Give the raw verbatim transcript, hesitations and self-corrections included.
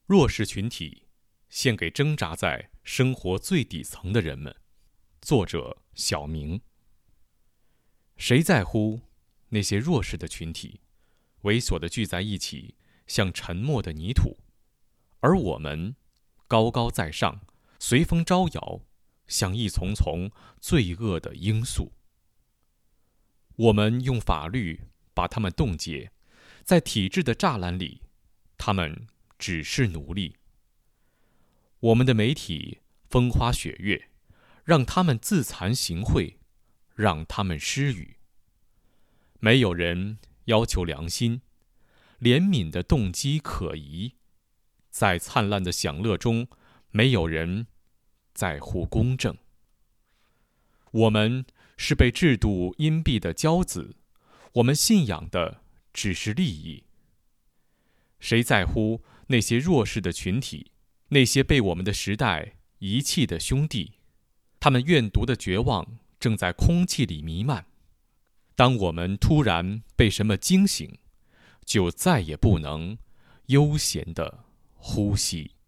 弱势群体，献给挣扎在生活最底层的人们。作者小明。谁在乎那些弱势的群体，猥琐地聚在一起，像沉默的泥土，而我们高高在上，随风招摇，像一丛丛罪恶的罂粟。我们用法律把他们冻结，在体制的栅栏里，他们只是奴隶。我们的媒体风花雪月，让他们自惭形秽，让他们失语。没有人要求良心，怜悯的动机可疑。在灿烂的享乐中，没有人在乎公正。我们是被制度荫蔽的骄子，我们信仰的只是利益。谁在乎那些弱势的群体，那些被我们的时代遗弃的兄弟？他们怨毒的绝望正在空气里弥漫。当我们突然被什么惊醒，就再也不能悠闲地呼吸。